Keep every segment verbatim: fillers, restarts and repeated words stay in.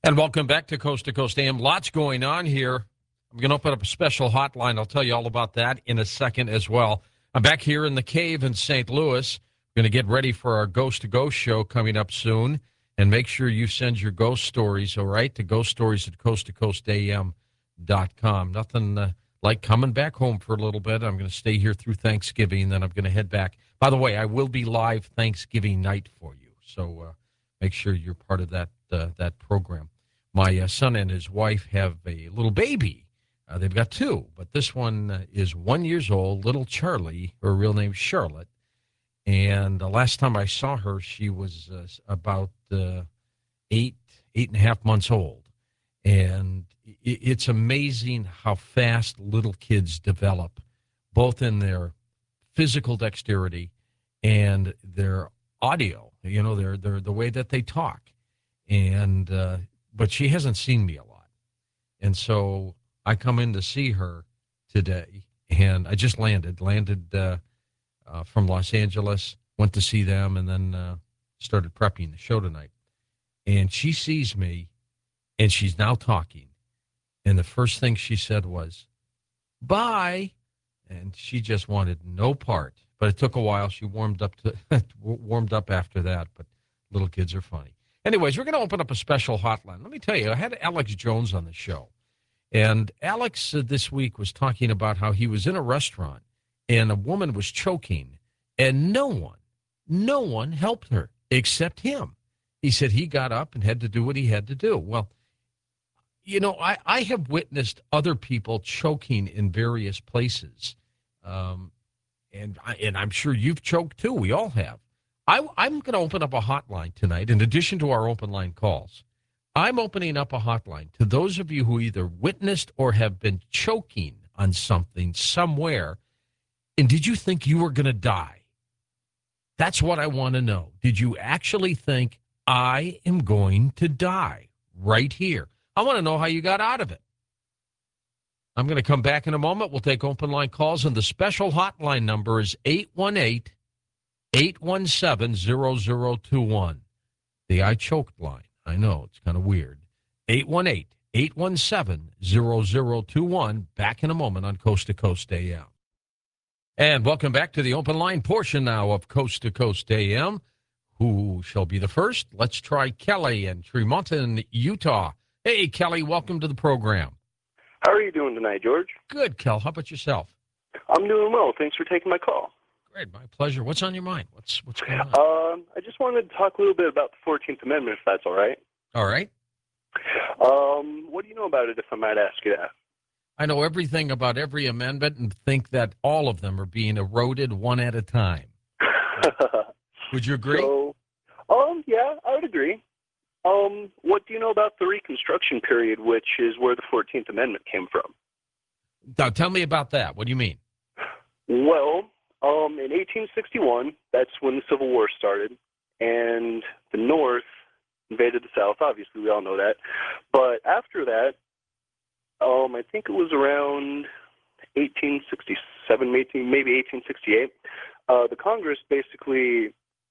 And welcome back to Coast to Coast A M. Lots going on here. I'm going to open up a special hotline. I'll tell you all about that in a second as well. I'm back here in the cave in Saint Louis. We're going to get ready for our Ghost to Ghost show coming up soon. And make sure you send your ghost stories, all right, to ghost stories at coast to coast a m dot com. Nothing uh, like coming back home for a little bit. I'm going to stay here through Thanksgiving, then I'm going to head back. By the way, I will be live Thanksgiving night for you, so uh, make sure you're part of that uh, that program. My uh, son and his wife have a little baby. Uh, they've got two, but this one uh, is one years old, little Charlie, her real name is Charlotte. And the last time I saw her, she was uh, about uh, eight, eight and a half months old. And it, it's amazing how fast little kids develop, both in their physical dexterity and their audio, you know, their, their the way that they talk. And uh, but she hasn't seen me a lot. And so I come in to see her today, and I just landed, landed uh, uh, from Los Angeles, went to see them, and then uh, started prepping the show tonight. And she sees me, and she's now talking. And the first thing she said was, bye. And she just wanted no part. But it took a while. She warmed up to warmed up after that, but little kids are funny. Anyways, we're going to open up a special hotline. Let me tell you, I had Alex Jones on the show. And Alex uh, this week was talking about how he was in a restaurant and a woman was choking, and no one, no one helped her except him. He said he got up and had to do what he had to do. Well, you know, I, I have witnessed other people choking in various places. Um, and, I, and I'm sure you've choked too. We all have. I, I'm going to open up a hotline tonight, in addition to our open line calls. I'm opening up a hotline to those of you who either witnessed or have been choking on something somewhere, and did you think you were going to die? That's what I want to know. Did you actually think, I am going to die right here? I want to know how you got out of it. I'm going to come back in a moment. We'll take open line calls, and the special hotline number is eight one eight, eight one seven, zero zero two one. The I choked line. I know, it's kind of weird. eight one eight, eight one seven, zero zero two one. Back in a moment on Coast to Coast A M. And welcome back to the open line portion now of Coast to Coast A M. Who shall be the first? Let's try Kelly in Tremonton, Utah. Hey, Kelly, welcome to the program. How are you doing tonight, George? Good, Kel. How about yourself? I'm doing well. Thanks for taking my call. Great, my pleasure. What's on your mind? What's what's going on? Um, I just wanted to talk a little bit about the fourteenth Amendment, if that's all right. All right. Um, what do you know about it, if I might ask you that? I know everything about every amendment and think that all of them are being eroded one at a time. Would you agree? So, um, yeah, I would agree. Um, what do you know about the Reconstruction period, which is where the fourteenth Amendment came from? Now, tell me about that. What do you mean? Well, um, in eighteen sixty-one, that's when the Civil War started, and the North invaded the South. Obviously, we all know that. But after that, um, I think it was around eighteen sixty-seven, maybe eighteen sixty-eight, uh, the Congress basically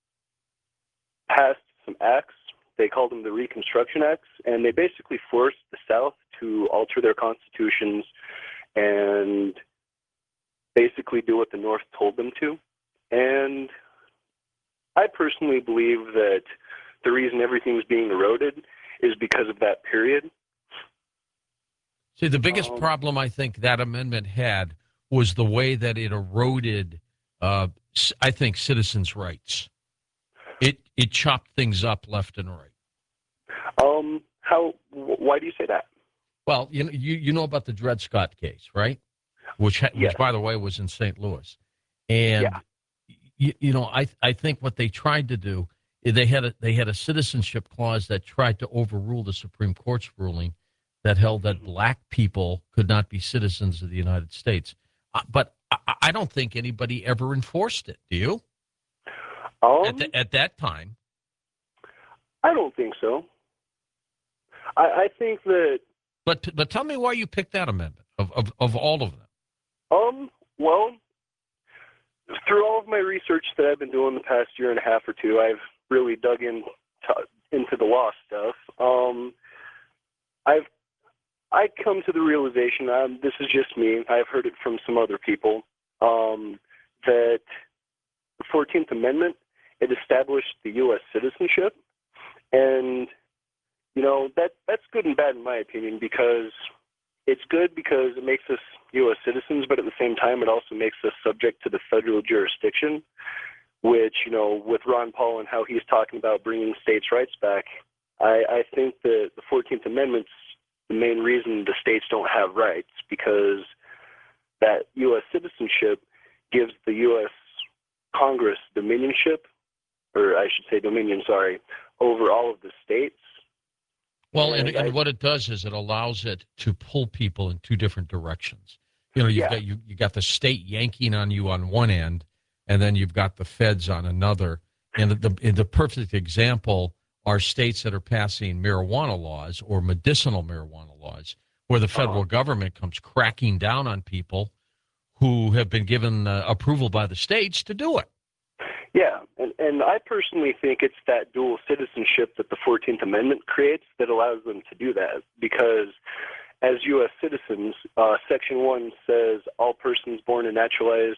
passed some acts. They called them the Reconstruction Acts, and they basically forced the South to alter their constitutions and basically do what the North told them to. And I personally believe that the reason everything's being eroded is because of that period. See, the biggest um, problem I think that amendment had was the way that it eroded, uh, I think, citizens' rights. It it chopped things up left and right. Um, how? Why do you say that? Well, you know, you, you know about the Dred Scott case, right? Which, which Yes. by the way, was in Saint Louis. And, Yeah. you, you know, I I think what they tried to do, they had a, they had a citizenship clause that tried to overrule the Supreme Court's ruling that held that black people could not be citizens of the United States. Uh, but I, I don't think anybody ever enforced it. Do you? Um, At, the, at that time? I don't think so. I, I think that. But but tell me why you picked that amendment of, of, of all of them. Um, well, through all of my research that I've been doing the past year and a half or two, I've really dug in to, into the law stuff. Um, I've I come to the realization, um, this is just me, I've heard it from some other people, um, that the fourteenth Amendment, it established the U S citizenship, and, you know, that that's good and bad in my opinion, because it's good because it makes us U S citizens, but at the same time it also makes us subject to the federal jurisdiction, which, you know, with Ron Paul and how he's talking about bringing states' rights back, I, I think that the fourteenth Amendment's the main reason the states don't have rights, because that U S citizenship gives the U S Congress dominionship, or I should say dominion, sorry, over all of the states. Well, and, and and I, what it does is it allows it to pull people in two different directions. You know, you've yeah. got you you got the state yanking on you on one end, and then you've got the feds on another. And the the, the perfect example are states that are passing marijuana laws or medicinal marijuana laws, where the federal Uh-huh. government comes cracking down on people who have been given uh, approval by the states to do it. Yeah, and, and I personally think it's that dual citizenship that the fourteenth Amendment creates that allows them to do that, because as U S citizens, uh, Section one says all persons born and naturalized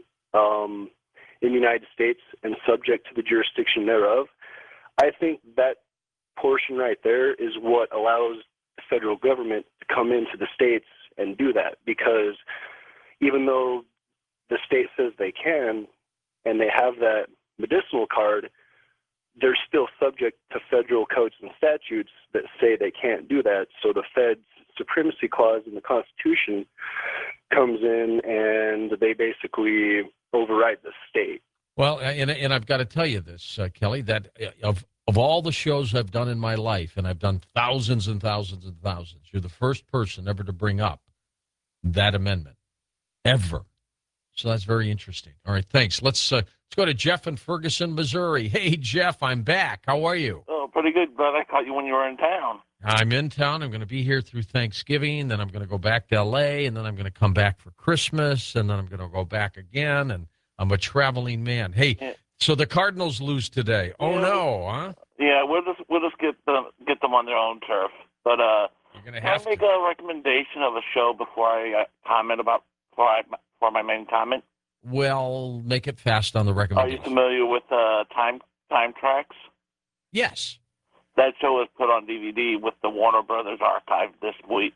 um, in the United States and subject to the jurisdiction thereof. I think that portion right there is what allows the federal government to come into the states and do that, because even though the state says they can and they have that medicinal card, they're still subject to federal codes and statutes that say they can't do that. So the Fed's supremacy clause in the Constitution comes in and they basically override the state. Well, and and I've got to tell you this, uh, Kelly, that of of all the shows I've done in my life, and I've done thousands and thousands and thousands, you're the first person ever to bring up that amendment, ever. So that's very interesting. All right, thanks. Let's uh, let's go to Jeff in Ferguson, Missouri. Hey, Jeff, I'm back. How are you? Oh, pretty good, but I caught you when you were in town. I'm in town. I'm going to be here through Thanksgiving. Then I'm going to go back to L A, and then I'm going to come back for Christmas, and then I'm going to go back again. And I'm a traveling man. Hey, yeah. So the Cardinals lose today. Oh yeah. no, huh? Yeah, we'll just we'll just get them get them on their own turf. But uh, You're going to can have I make to. a recommendation of a show before I uh, comment about before I for my main comment? Well, make it fast on the Are recommendation. you familiar with uh, Time Time Tracks? Yes. That show was put on D V D with the Warner Brothers archive this week.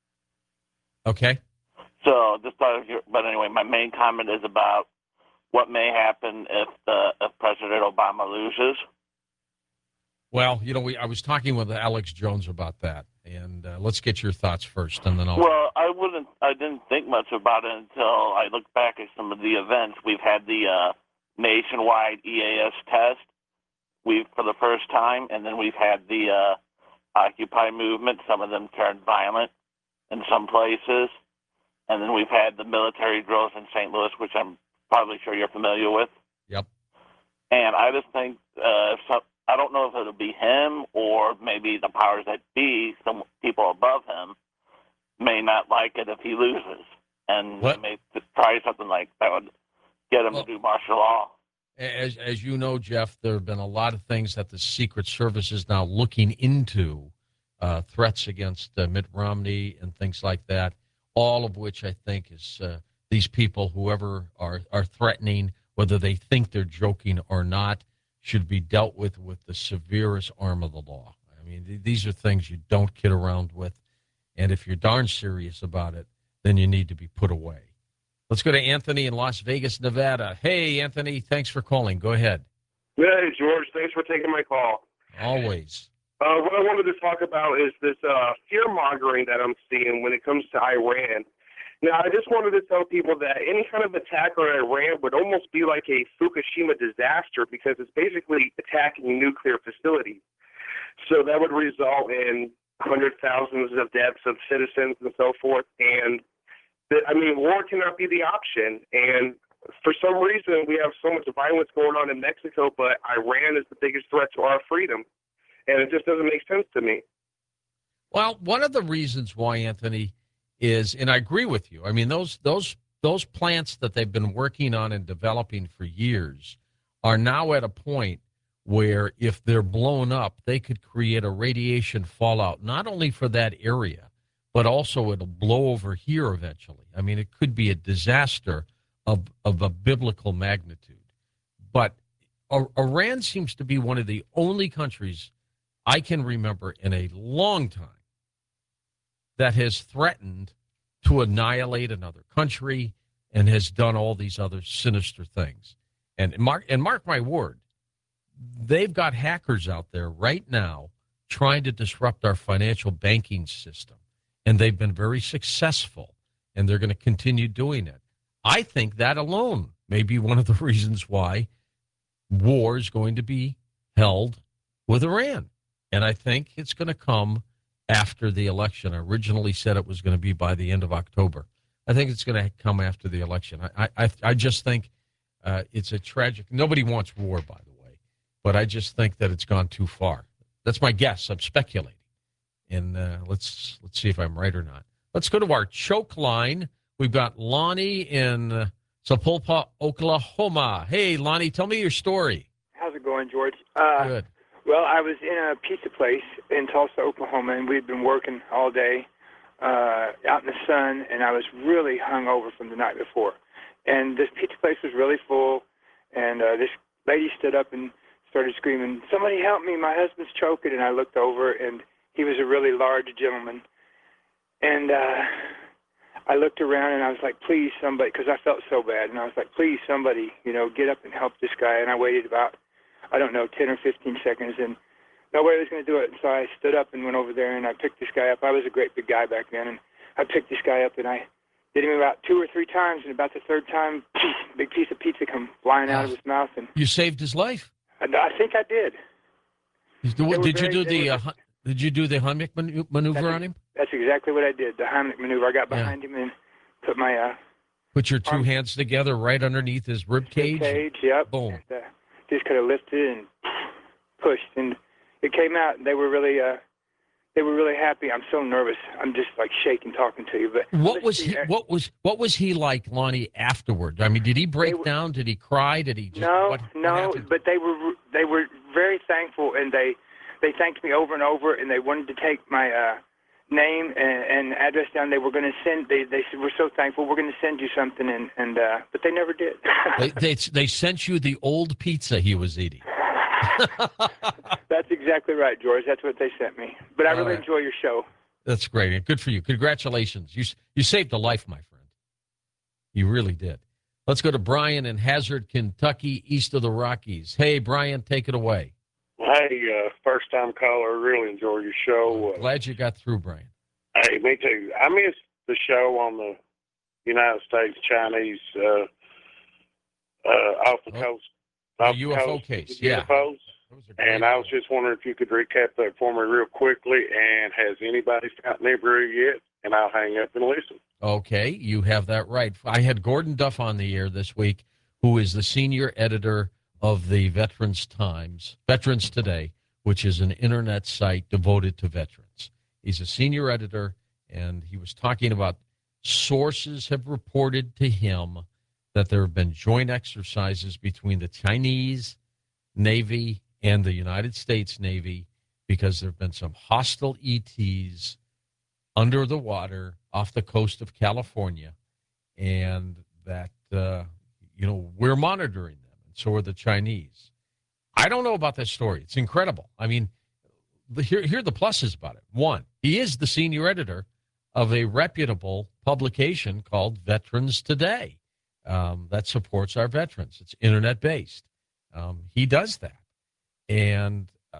Okay. So just thought of your, but anyway, my main comment is about what may happen if the if President Obama loses. Well, you know, we I was talking with Alex Jones about that, and uh, let's get your thoughts first, and then I'll. Well, I wouldn't. I didn't think much about it until I looked back at some of the events. We've had the uh, nationwide E A S test. We've for the first time, and then we've had the uh, Occupy movement. Some of them turned violent in some places, and then we've had the military drills in Saint Louis, which I'm probably sure you're familiar with. Yep. And I just think uh, if some, I don't know if it'll be him or maybe the powers that be, some people above him, may not like it if he loses, and What? may try something like that would get him Well, to do martial law. As as you know, Jeff, there have been a lot of things that the Secret Service is now looking into, uh, threats against uh, Mitt Romney and things like that, all of which I think is uh, these people, whoever are, are threatening, whether they think they're joking or not, should be dealt with with the severest arm of the law. I mean, th- these are things you don't kid around with, and if you're darn serious about it, then you need to be put away. Let's go to Anthony in Las Vegas, Nevada. Hey, Anthony, thanks for calling. Go ahead. Hey, George. Thanks for taking my call. Always. Uh, what I wanted to talk about is this uh, fear-mongering that I'm seeing when it comes to Iran. Now, I just wanted to tell people that any kind of attack on Iran would almost be like a Fukushima disaster because it's basically attacking nuclear facilities. So that would result in hundred thousands of deaths of citizens and so forth. And I mean, war cannot be the option, and for some reason we have so much violence going on in Mexico, but Iran is the biggest threat to our freedom, and it just doesn't make sense to me. Well, one of the reasons why, Anthony, is, and I agree with you, I mean, those those those plants that they've been working on and developing for years are now at a point where if they're blown up, they could create a radiation fallout, not only for that area, but also it'll blow over here eventually. I mean, it could be a disaster of, of a biblical magnitude. But Iran seems to be one of the only countries I can remember in a long time that has threatened to annihilate another country and has done all these other sinister things. And mark, and mark my word, they've got hackers out there right now trying to disrupt our financial banking system. And they've been very successful, and they're going to continue doing it. I think that alone may be one of the reasons why war is going to be held with Iran. And I think it's going to come after the election. I originally said it was going to be by the end of October. I think it's going to come after the election. I I, I just think uh, it's a tragic. Nobody wants war, by the way, but I just think that it's gone too far. That's my guess. I'm speculating, and uh, let's let's see if I'm right or not. Let's go to our choke line. We've got Lonnie in uh, Sapulpa, Oklahoma. Hey, Lonnie, tell me your story. How's it going, George? Uh, Good. Well, I was in a pizza place in Tulsa, Oklahoma, and we'd been working all day uh, out in the sun, and I was really hungover from the night before. And this pizza place was really full, and uh, this lady stood up and started screaming, "Somebody help me, my husband's choking." And I looked over, and he was a really large gentleman. And uh, I looked around, and I was like, please, somebody, because I felt so bad. And I was like, please, somebody, you know, get up and help this guy. And I waited about, I don't know, ten or fifteen seconds, and nobody was going to do it. And so I stood up and went over there, and I picked this guy up. I was a great big guy back then, and I picked this guy up, and I did him about two or three times, and about the third time, big piece of pizza come flying out of his mouth. And You saved his life? I, I think I did. Did, They were did you very- do they the were- uh, hu- Did you do the Heimlich manu- maneuver That's- on him? That's exactly what I did, the Heimlich maneuver. I got Yeah. behind him and put my uh, Put your two arm- hands together right underneath his rib cage. cage, yep. Boom. And, uh, just kind of lifted and pushed, and it came out. And they were really, uh, they were really happy. I'm so nervous. I'm just like shaking talking to you. But What let's was see, he? uh, What was what was he like, Lonnie? Afterward, I mean, did he break They were- down? Did he cry? Did he? Just, no, what, what no. happened? But they were they were very thankful, and they they thanked me over and over, and they wanted to take my uh, name and, and address down. They were going to send. They they said, "We're so thankful. We're going to send you something," and and uh, but they never did. they, they they sent you the old pizza he was eating. That's exactly right, George. That's what they sent me. But I All really right. enjoy your show. That's great. Good for you. Congratulations. You you saved a life, my friend. You really did. Let's go to Brian in Hazard, Kentucky, east of the Rockies. Hey, Brian, take it away. Hey, uh, first time caller, really enjoy your show. Uh, Glad you got through, Brian. hey, me too. I missed the show on the United States Chinese uh, uh, off the Oh, coast. the Off U F O coast, case, the yeah. U F Os. Those are great. And I was just wondering if you could recap that for me real quickly. And has anybody found Nibiru yet? And I'll hang up and listen. Okay, you have that right. I had Gordon Duff on the air this week, who is the senior editor of the Veterans Times, Veterans Today, which is an internet site devoted to veterans. He's a senior editor, and he was talking about sources have reported to him that there have been joint exercises between the Chinese Navy and the United States Navy because there have been some hostile E Ts under the water off the coast of California, and that, uh, you know, we're monitoring them, and so are the Chinese. I don't know about this story. It's incredible. I mean, the, here, here are the pluses about it. One, he is the senior editor of a reputable publication called Veterans Today um, that supports our veterans. It's internet-based. Um, he does that. And uh,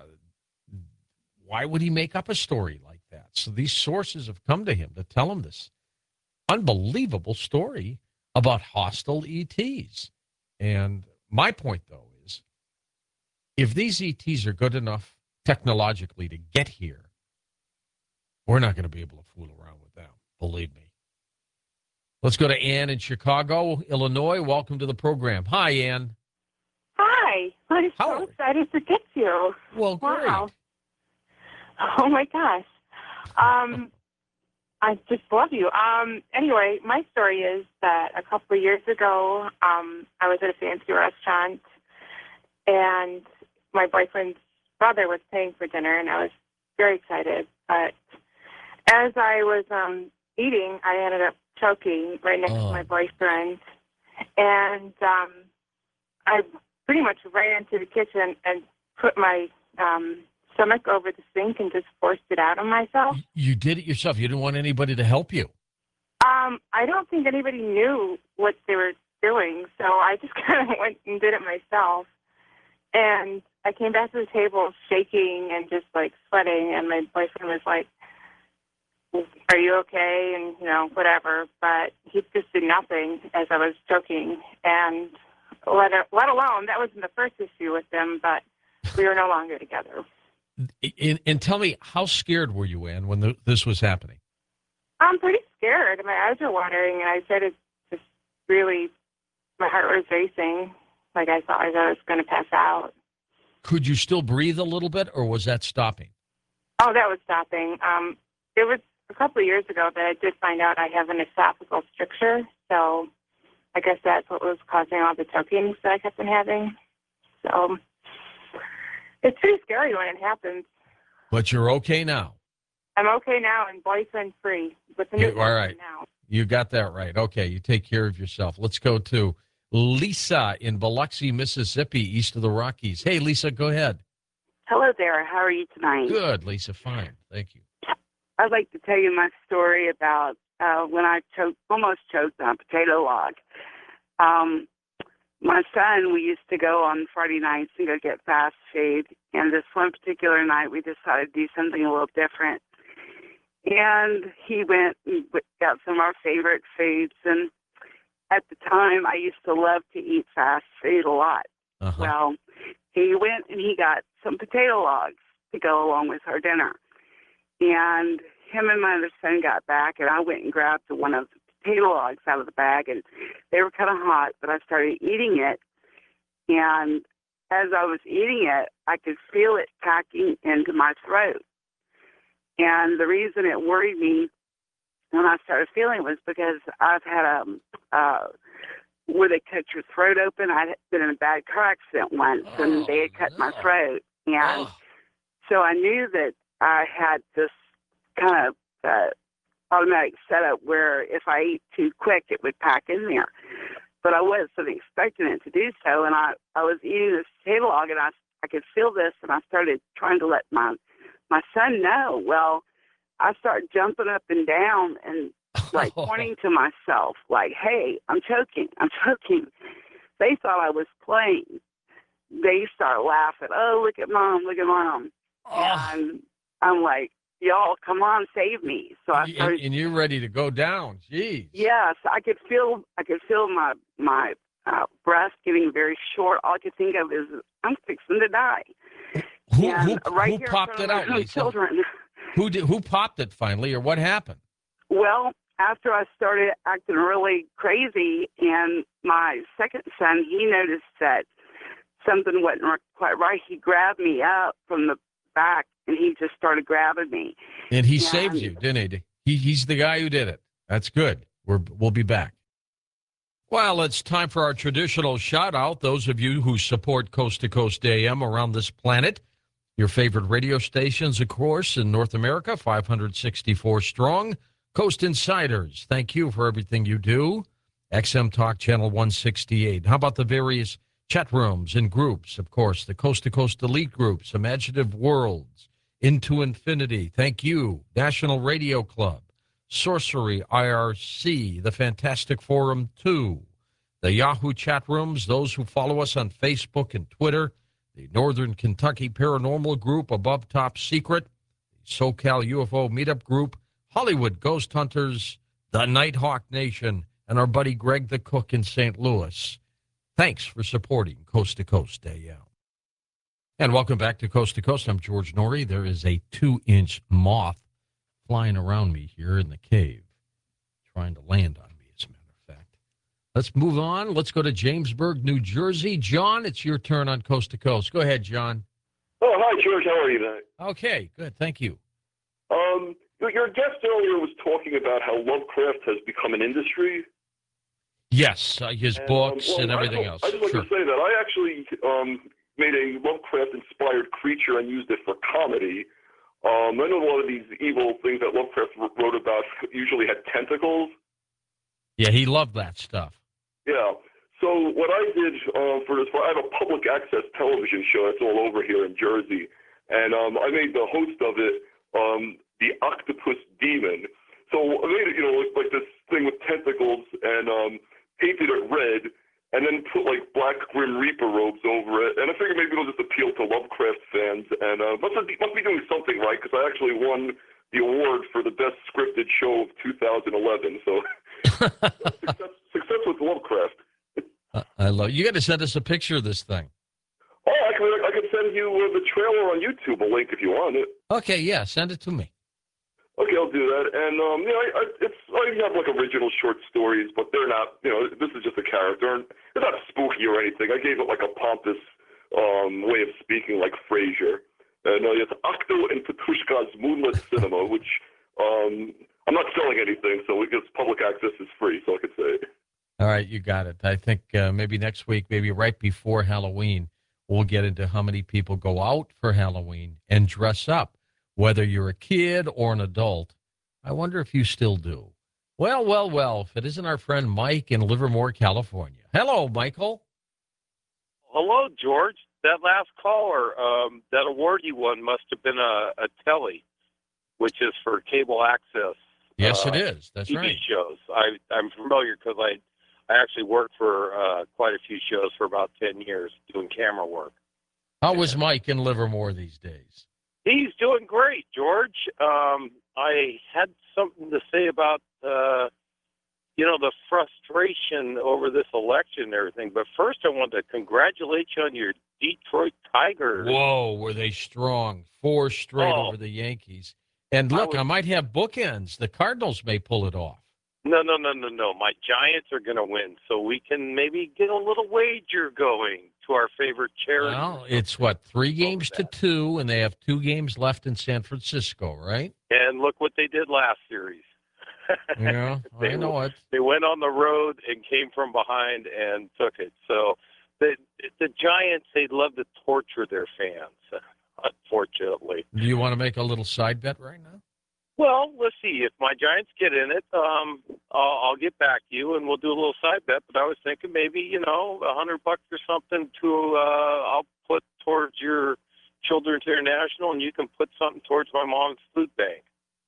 why would he make up a story like that? So these sources have come to him to tell him this unbelievable story about hostile E Ts. And my point, though, is if these E Ts are good enough technologically to get here, we're not going to be able to fool around with them, believe me. Let's go to Ann in Chicago, Illinois. Welcome to the program. Hi, Ann. Hi. I'm How so are- excited to get you. Well, great. Wow. Oh, my gosh. Um, I just love you. Um, anyway, my story is that a couple of years ago, um, I was at a fancy restaurant, and my boyfriend's brother was paying for dinner, and I was very excited. But as I was um, eating, I ended up choking right next Oh. to my boyfriend, and um, I pretty much ran into the kitchen and put my um, stomach over the sink and just forced it out on myself. You did it yourself. You didn't want anybody to help you. Um, I don't think anybody knew what they were doing, so I just kind of went and did it myself. And I came back to the table shaking and just like sweating, and my boyfriend was like, "Are you okay?" And, you know, whatever. But he just did nothing as I was choking. And let, let alone, that wasn't the first issue with him, but we were no longer together. And, and tell me, how scared were you, Ann, when the, this was happening? I'm pretty scared. My eyes are watering, and I started just really, my heart was racing. Like I thought I was going to pass out. Could you still breathe a little bit, or was that stopping? Oh, that was stopping. Um, it was a couple of years ago that I did find out I have an esophageal stricture, so I guess that's what was causing all the choking that I kept on having. So it's pretty scary when it happens. But you're okay now. I'm okay now and boyfriend free with the new You- all right. now. You got that right. Okay, you take care of yourself. Let's go to Lisa in Biloxi, Mississippi, east of the Rockies. Hey, Lisa, go ahead. Hello there. How are you tonight? Good, Lisa. Fine. Thank you. I'd like to tell you my story about uh, when I choked, almost choked on a potato log. Um, my son, we used to go on Friday nights and go get fast food. And this one particular night, we decided to do something a little different. And he went and got some of our favorite foods. And at the time, I used to love to eat fast food a lot. Uh-huh. Well, he went and he got some potato logs to go along with our dinner. And him and my other son got back, and I went and grabbed one of the potato logs out of the bag, and they were kind of hot, but I started eating it. And as I was eating it, I could feel it packing into my throat. And the reason it worried me when I started feeling it was because I've had a, uh, where they cut your throat open. I'd been in a bad car accident once, Oh, and they had cut no. my throat. And Oh. so I knew that I had this kind of uh, automatic setup where if I eat too quick, it would pack in there. But I wasn't expecting it to do so, and I, I was eating this potato log, and I, I could feel this, and I started trying to let my my son know. Well, I started jumping up and down and like pointing to myself, like, "Hey, I'm choking, I'm choking." They thought I was playing. They started laughing. "Oh, look at mom, look at mom." Oh. And I'm like, "Y'all, come on, save me." So I And, started. and you're ready to go down. Jeez. Yes, I could feel. I could feel my my uh, breath getting very short. All I could think of is, I'm fixing to die. Who, and who, right who here in popped front it of out, my own Lisa? children. Who did? Who popped it finally, or what happened? Well, after I started acting really crazy, and my second son, he noticed that something wasn't quite right. He grabbed me up from the back, and he just started grabbing me. And he And- saved you, didn't he? he? He's the guy who did it. That's good. We're, we'll be back. Well, it's time for our traditional shout-out. Those of you who support Coast to Coast A M around this planet, your favorite radio stations, of course, in North America, five hundred sixty-four strong. Coast Insiders, thank you for everything you do. X M Talk Channel one sixty-eight. How about the various chat rooms and groups? Of course, the Coast to Coast Elite groups, Imaginative Worlds, Into Infinity. Thank you. National Radio Club, Sorcery I R C, the Fantastic Forum two, the Yahoo chat rooms, those who follow us on Facebook and Twitter, the Northern Kentucky Paranormal Group, Above Top Secret, the SoCal U F O Meetup Group, Hollywood Ghost Hunters, the Nighthawk Nation, and our buddy Greg the Cook in Saint Louis. Thanks for supporting Coast to Coast A M. And welcome back to Coast to Coast. I'm George Norrie. There is a two-inch moth flying around me here in the cave, trying to land on me, as a matter of fact. Let's move on. Let's go to Jamesburg, New Jersey. John, it's your turn on Coast to Coast. Go ahead, John. Oh, hi, George. How are you tonight? Okay, good. Thank you. Um, your- your guest earlier was talking about how Lovecraft has become an industry. Yes, uh, his And, books um, well, and everything I, else. I just like Sure. to say that I actually um, made a Lovecraft-inspired creature and used it for comedy. Um, I know a lot of these evil things that Lovecraft wrote about usually had tentacles. Yeah, he loved that stuff. Yeah. So what I did uh, for this, I have a public access television show that's all over here in Jersey, and um, I made the host of it um, the Octopus Demon. So I made it, you know, like, like this thing with tentacles, and um, painted it red, and then put like black Grim Reaper robes over it. And I figured maybe it'll just appeal to Lovecraft fans, and uh, must be must be doing something right, because I actually won the award for the best scripted show of two thousand eleven. So success, success with Lovecraft. I love you. Got to send us a picture of this thing. Oh, I can, I can send you uh, the trailer on YouTube, a link if you want it. Okay, yeah, send it to me. Okay, I'll do that. And um, you know, I, I, it's I have like original short stories, but they're not. You know, this is just a character, and it's not spooky or anything. I gave it like a pompous um, way of speaking, like Frasier. And uh, it's Octo and Petushka's Moonlit Cinema, which um, I'm not selling anything, so it gets public access is free, so I could say it. All right, you got it. I think uh, maybe next week, maybe right before Halloween, we'll get into how many people go out for Halloween and dress up, whether you're a kid or an adult. I wonder if you still do. Well, well, well, if it isn't our friend Mike in Livermore, California. Hello, Michael. Hello, George. That last caller, um, that award you won must have been a, a telly, which is for cable access. Yes, uh, it is. That's T V right. shows. I, I'm familiar because I I actually worked for uh, quite a few shows for about ten years doing camera work. How was Mike in Livermore these days? He's doing great, George. Um, I had something to say about, uh, you know, the frustration over this election and everything. But first, I want to congratulate you on your Detroit Tigers. Whoa, were they strong. Four straight Oh. over the Yankees. And look, I, I was- might have bookends. The Cardinals may pull it off. No, no, no, no, no. My Giants are going to win, so we can maybe get a little wager going to our favorite charity. Well, it's what, three games to two, and they have two games left in San Francisco, right? And look what they did last series. Yeah, They- I know it. They went on the road and came from behind and took it. So the the Giants, they'd love to torture their fans, unfortunately. Do you want to make a little side bet right now? Well, let's see. If my Giants get in it, um, I'll, I'll get back to you and we'll do a little side bet. But I was thinking maybe, you know, a hundred bucks or something to uh, I'll put towards your Children's International, and you can put something towards my mom's food bank.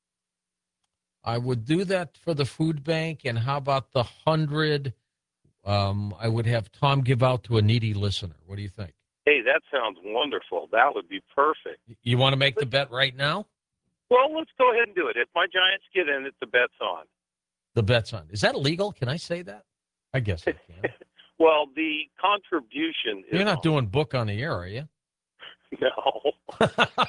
I would do that for the food bank. And how about the hundred? Um, I would have Tom give out to a needy listener. What do you think? Hey, that sounds wonderful. That would be perfect. You want to make the bet right now? Well, let's go ahead and do it. If my Giants get in it, the bet's on. The bet's on. Is that illegal? Can I say that? I guess I can. Well, the contribution is You're not on. doing book on the air, are you? No.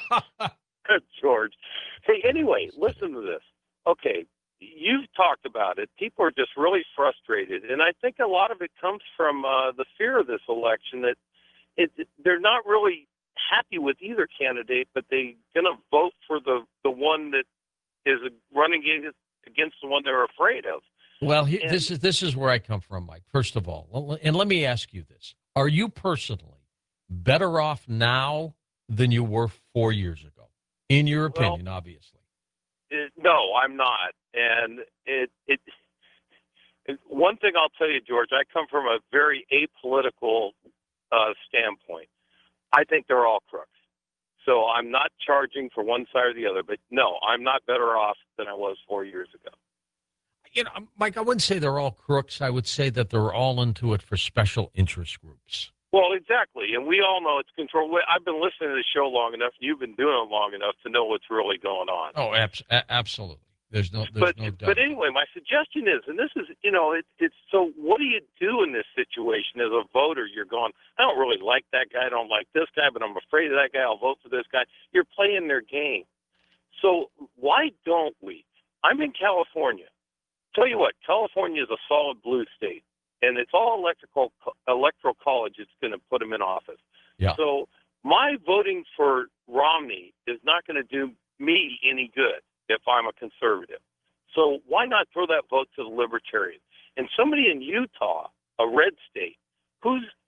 George. Hey, anyway, listen to this. Okay, you've talked about it. People are just really frustrated, and I think a lot of it comes from uh, the fear of this election that it, it, they're not really happy with either candidate, but they're going to vote for the, the one that is running against, against the one they're afraid of. Well, he, And- this is this is where I come from, Mike. First of all, Well, and let me ask you this: are you personally better off now than you were four years ago? In your Well- opinion, obviously. It, no, I'm not. And it, it, it, one thing I'll tell you, George, I come from a very apolitical uh, standpoint. I think they're all crooks. So I'm not charging for one side or the other, but no, I'm not better off than I was four years ago. You know, Mike, I wouldn't say they're all crooks. I would say that they're all into it for special interest groups. Well, exactly. And we all know it's controlled. I've been listening to the show long enough, and you've been doing it long enough to know what's really going on. Oh, abs- a- absolutely. There's no, there's but no doubt. but anyway, my suggestion is, and this is, you know, it, it's so. What do you do in this situation as a voter? You're going, I don't really like that guy. I don't like this guy, but I'm afraid of that guy. I'll vote for this guy. You're playing their game. So why don't we? I'm in California. Tell you what, California is a solid blue state, and it's all electrical electoral college. It's going to put them in office. Yeah. So my voting for Romney is not going to do me any good if I'm a conservative. So why not throw that vote to the Libertarians? And somebody in Utah, a red state, who's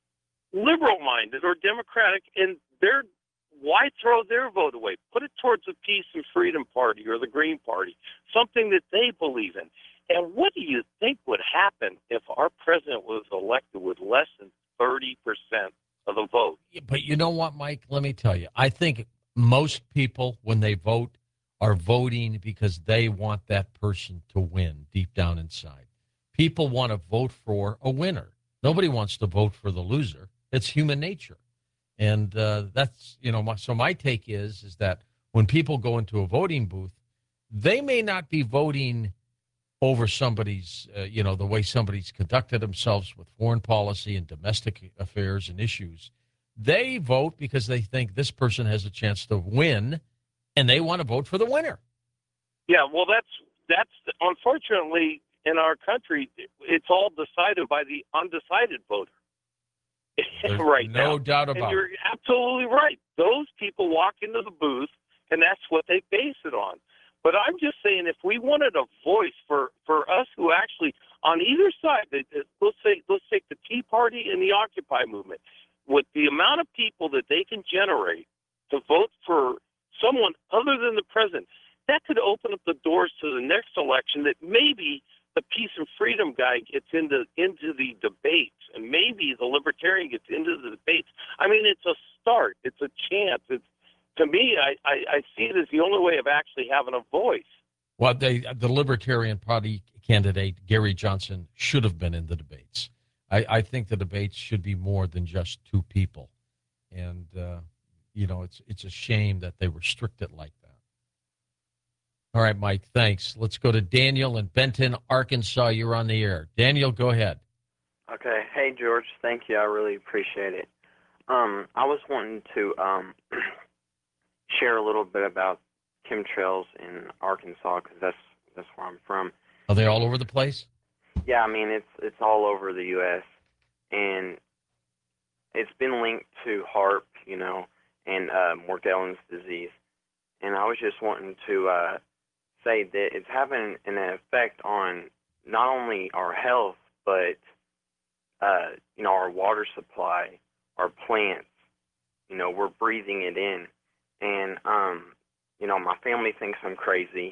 liberal-minded or Democratic, and they're why throw their vote away? Put it towards the Peace and Freedom Party or the Green Party, something that they believe in. And what do you think would happen if our president was elected with less than thirty percent of the vote? But you know what, Mike? Let me tell you. I think most people, when they vote, are voting because they want that person to win deep down inside. People want to vote for a winner. Nobody wants to vote for the loser. It's human nature. And uh, that's, you know, my, so my take is, is that when people go into a voting booth, they may not be voting over somebody's, uh, you know, the way somebody's conducted themselves with foreign policy and domestic affairs and issues. They vote because they think this person has a chance to win, and they want to vote for the winner. Yeah, well, that's, that's unfortunately, in our country, it's all decided by the undecided voter. There's right no now. doubt And about you're it. absolutely right. Those people walk into the booth, and that's what they base it on. But I'm just saying, if we wanted a voice for, for us who actually, on either side, let's say let's take the Tea Party and the Occupy movement, with the amount of people that they can generate to vote for someone other than the president, that could open up the doors to the next election that maybe the Peace and Freedom guy gets into into the debates, and maybe the Libertarian gets into the debates. I mean, it's a start. It's a chance. It's, to me, I, I, I see it as the only way of actually having a voice. Well, they, the Libertarian Party candidate, Gary Johnson, should have been in the debates. I, I think the debates should be more than just two people. And, uh, you know, it's it's a shame that they restrict it like that. All right, Mike, thanks. Let's go to Daniel in Benton, Arkansas. You're on the air. Daniel, go ahead. Okay. Hey, George. Thank you. I really appreciate it. Um, I was wanting to um, share a little bit about chemtrails in Arkansas because that's that's where I'm from. Are they all over the place? Yeah, I mean it's it's all over the U S and it's been linked to HAARP, you know, and uh, Morgellons disease. And I was just wanting to uh, say that it's having an effect on not only our health, but uh, you know, our water supply, our plants. You know, we're breathing it in, and um, you know, my family thinks I'm crazy.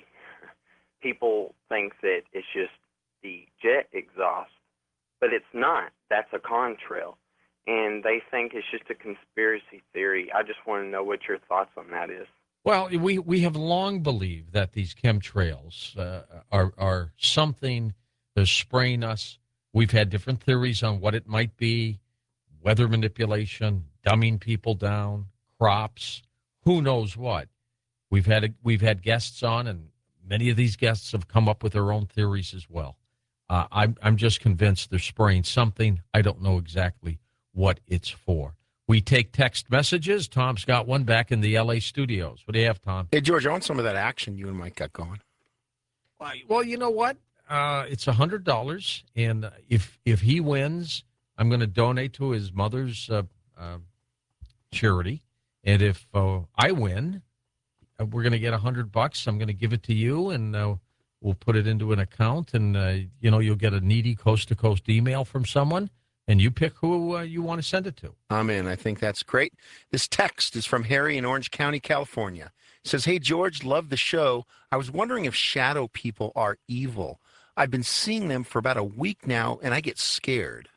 People think that it's just the jet exhaust, but it's not. That's a contrail, and they think it's just a conspiracy theory. I just want to know what your thoughts on that is. Well, we, we have long believed that these chemtrails uh, are, are something that's spraying us. We've had different theories on what it might be, weather manipulation, dumbing people down, crops, who knows what. We've had a, we've had guests on, and many of these guests have come up with their own theories as well. Uh, I'm, I'm just convinced they're spraying something. I don't know exactly what it's for. We take text messages. Tom's got one back in the L A studios. What do you have, Tom? Hey, George, I want some of that action you and Mike got going. Well, you know what? Uh, it's one hundred dollars, and if if he wins, I'm going to donate to his mother's uh, uh, charity. And if uh, I win, uh, we're going to get one hundred bucks. I'm going to give it to you, and uh, we'll put it into an account, and, uh, you know, you'll get a needy coast-to-coast email from someone. And you pick who uh, you want to send it to. I'm in. I think that's great. This text is from Harry in Orange County, California. It says, hey, George, love the show. I was wondering if shadow people are evil. I've been seeing them for about a week now, and I get scared.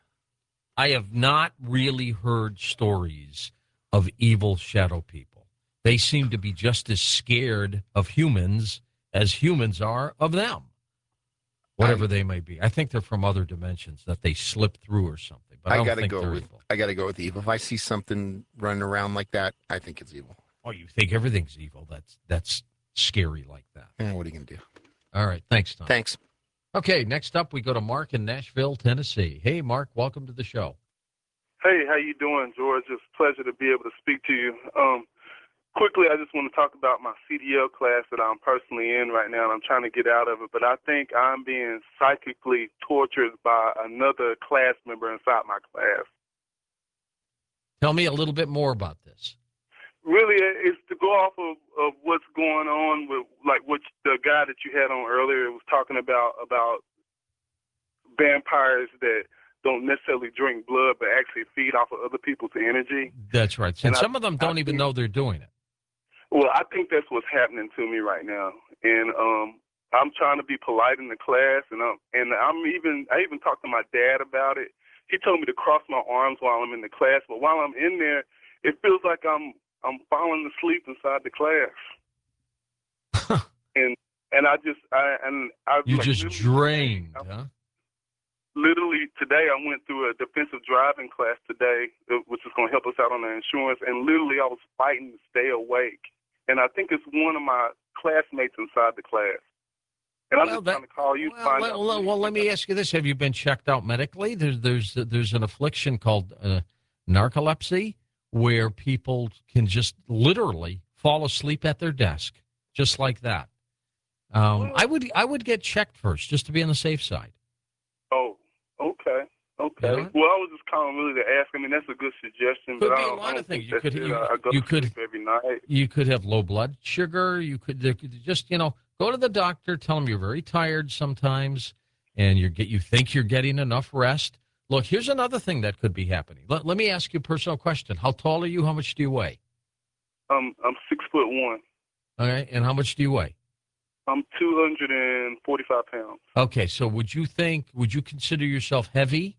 I have not really heard stories of evil shadow people. They seem to be just as scared of humans as humans are of them. Whatever I, they may be. I think they're from other dimensions that they slip through or something. But I, I don't gotta think go they're with, evil. I got to go with evil. If I see something running around like that, I think it's evil. Oh, you think everything's evil? That's that's scary like that. Yeah, what are you going to do? All right. Thanks, Tom. Thanks. Okay, next up we go to Mark in Nashville, Tennessee. Hey, Mark, welcome to the show. Hey, how you doing, George? It's a pleasure to be able to speak to you. Um, Quickly, I just want to talk about my C D L class that I'm personally in right now, and I'm trying to get out of it. But I think I'm being psychically tortured by another class member inside my class. Tell me a little bit more about this. Really, it's to go off of, of what's going on with, like, what the guy that you had on earlier was talking about, about vampires that don't necessarily drink blood, but actually feed off of other people's energy. That's right. And, And I- some of them don't I even think- know they're doing it. Well, I think that's what's happening to me right now, and um, I'm trying to be polite in the class, and I'm and I'm even I even talked to my dad about it. He told me to cross my arms while I'm in the class, but while I'm in there, it feels like I'm I'm falling asleep inside the class, and and I just I and I You like, just literally- drained, huh? Literally today, I went through a defensive driving class today, uh, which is going to help us out on the insurance. And literally, I was fighting to stay awake. And I think it's one of my classmates inside the class. And I'm Well, just that- trying to call you to Well, find let, out. well, well, let me ask you this: have you been checked out medically? There's there's there's an affliction called uh, narcolepsy, where people can just literally fall asleep at their desk, just like that. Um, I would I would get checked first, just to be on the safe side. Oh, okay. Okay. You know? Well, I was just calling really to ask. I mean, that's a good suggestion. Could but be I a don't, lot I of don't things. think You that's could- it. you- I, I go you to could- sleep every night. You could have low blood sugar. You could, there could just, you know, go to the doctor, tell them you're very tired sometimes, and you get you think you're getting enough rest. Look, here's another thing that could be happening. Let, let me ask you a personal question. How tall are you? How much do you weigh? Um, I'm six foot one. Okay, and how much do you weigh? I'm two hundred forty-five pounds. Okay, so would you think, would you consider yourself heavy?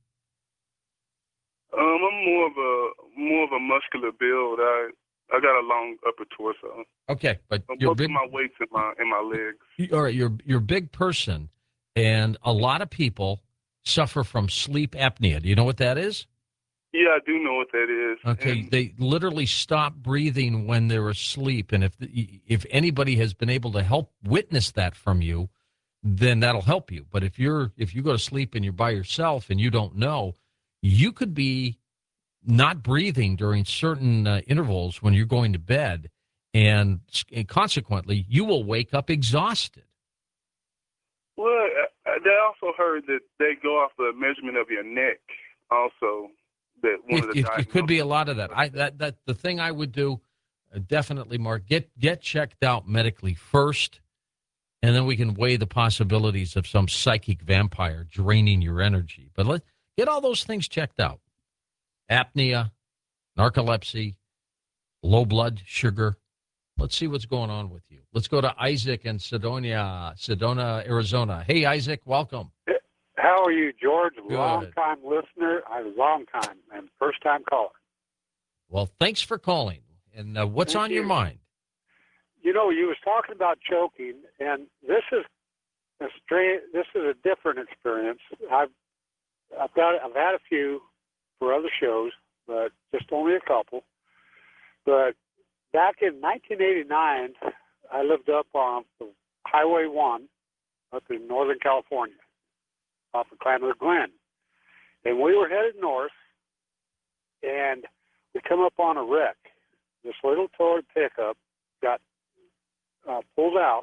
Um, I'm more of a more of a muscular build. I I got a long upper torso. Okay, but But you're most big. of my weight's in my in my legs. you- All right, you're you're a big person, and a lot of people suffer from sleep apnea. Do you know what that is? Yeah, I do know what that is. Okay, And they literally stop breathing when they're asleep, and if if anybody has been able to help witness that from you, then that'll help you. But if you're if you go to sleep and you're by yourself and you don't know, you could be not breathing during certain uh, intervals when you're going to bed, and, and consequently, you will wake up exhausted. well, I, I they also heard that they go off the measurement of your neck. Also, that one It, of the it, it could be a lot of that. I that that the thing I would do, uh, definitely, Mark, get get checked out medically first, and then we can weigh the possibilities of some psychic vampire draining your energy. But let get all those things checked out: apnea, narcolepsy, low blood sugar. Let's see what's going on with you. Let's go to Isaac in Sedona, Sedona, Arizona. Hey, Isaac, welcome. How are you, George? Good. Long time listener. I long time and first time caller. Well, thanks for calling. And uh, what's Thank on your you. mind? You know, you was talking about choking, and this is a strange. This is a different experience. I've I've got I've had a few for other shows, but just only a couple. But back in nineteen eighty-nine, I lived up on Highway One, up in Northern California, off of Klamath Glen, and we were headed north, and we come up on a wreck. This little Toyota pickup got uh, pulled out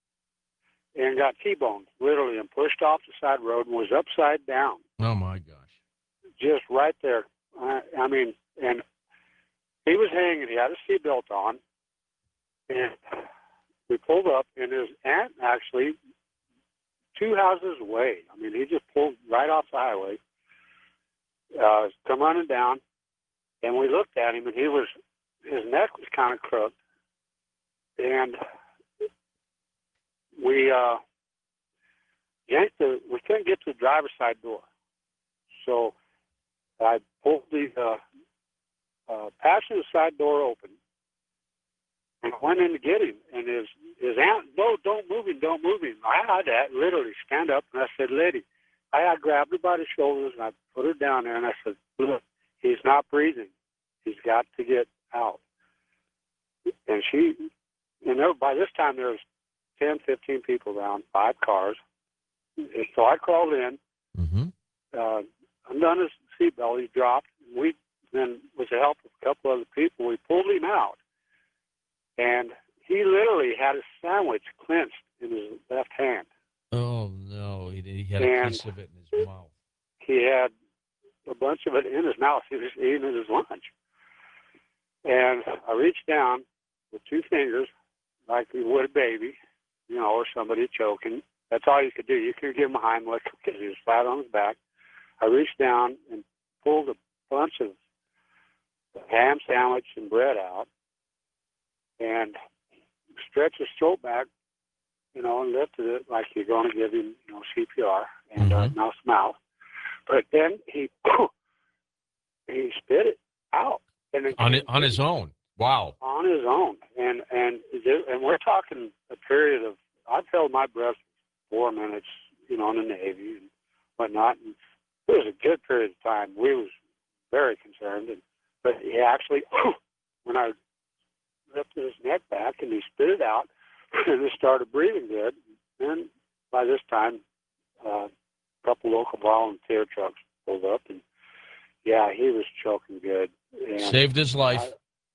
and got T-boned, literally, and pushed off the side road and was upside down, Oh, my gosh. just right there. I, I mean, and he was hanging. He had a seatbelt on, and we pulled up, and his aunt actually two houses away. I mean, he just pulled right off the highway, uh, come running down, and we looked at him, and he was his neck was kind of crooked, and we uh, yanked the. We couldn't get to the driver's side door, so I pulled the uh, uh, passenger side door open and went in to get him. And his his aunt, no, don't move him, don't move him. I had to literally stand up, and I said, "Lady," I, I grabbed her by the shoulders and I put her down there, and I said, "Look, he's not breathing. He's got to get out." And she, and there, by this time there was ten, fifteen people around, five cars. And so I crawled in, Mm-hmm. uh, undone his seatbelt. He dropped. We then, with the help of a couple other people, we pulled him out. And he literally had a sandwich clenched in his left hand. Oh, no. He, he had a And- piece of it in his mouth. He had a bunch of it in his mouth. He was eating his lunch. And I reached down with two fingers, like you would a baby, you know, or somebody choking. That's all you could do. You could give him a Heimlich because he was flat on his back. I reached down and pulled a bunch of ham sandwich and bread out and stretched his throat back, you know, and lifted it like you're going to give him, you know, C P R and Mm-hmm. uh, mouth to mouth. But then he he spit it out. And it, On, it, on his own. Wow. on his own, and and and we're talking a period of I've held my breath four minutes, you know, in the Navy and whatnot. And it was a good period of time. We was very concerned, and but he actually, when I lifted his neck back and he spit it out, and he started breathing good. And by this time, uh, a couple local volunteer trucks pulled up, and yeah, he was choking good. And Saved his life.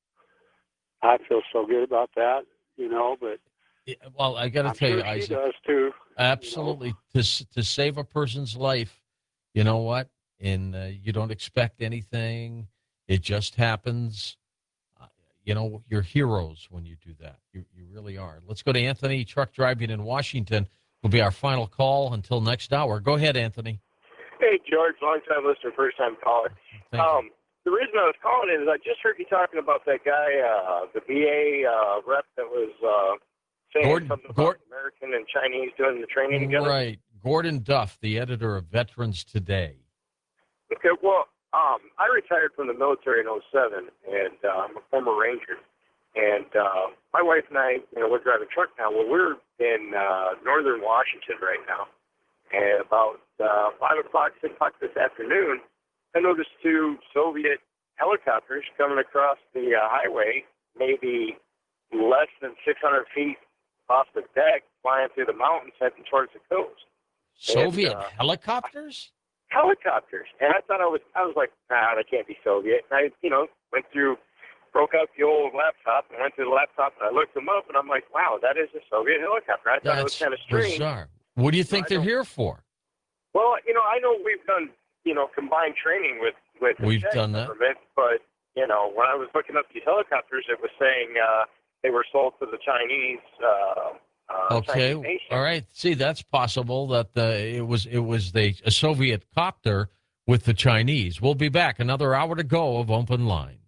I, I feel so good about that, you know, but well, I got to I'm tell sure you, she Isaac, does too. absolutely. To s- to save a person's life, you know what? And uh, you don't expect anything. It just happens. Uh, you know, you're heroes when you do that. You you really are. Let's go to Anthony, truck driving in Washington. Will be our final call until next hour. Go ahead, Anthony. Hey, George, long-time listener, first-time caller. Thank you. Um, the reason I was calling is I just heard you talking about that guy, uh, the B A uh, rep that was uh, saying Gordon- something about Gord- American and Chinese doing the training together. Right. Gordon Duff, the editor of Veterans Today. Okay, well, um, I retired from the military in oh seven, and uh, I'm a former Ranger. And uh, my wife and I, you know, we're driving a truck now. Well, we're in uh, northern Washington right now. And about uh, five o'clock, six o'clock this afternoon, I noticed two Soviet helicopters coming across the uh, highway, maybe less than six hundred feet off the deck, flying through the mountains, heading towards the coast. Soviet And, uh, helicopters? Helicopters. And I thought I was, I was like, nah, they can't be Soviet. And I, you know, went through, broke out the old laptop and went through the laptop and I looked them up and I'm like, wow, that is a Soviet helicopter. I thought it was That's kind of strange. bizarre. What do you think I they're don't- here for? Well, you know, I know we've done, you know, combined training with, with the We've Czech done that. government, but, you know, when I was looking up these helicopters, it was saying uh, they were sold to the Chinese. Uh, uh, Okay. Chinese nation. All right. See, that's possible that uh, it was it was the a Soviet copter with the Chinese. We'll be back. Another hour to go of Open Line.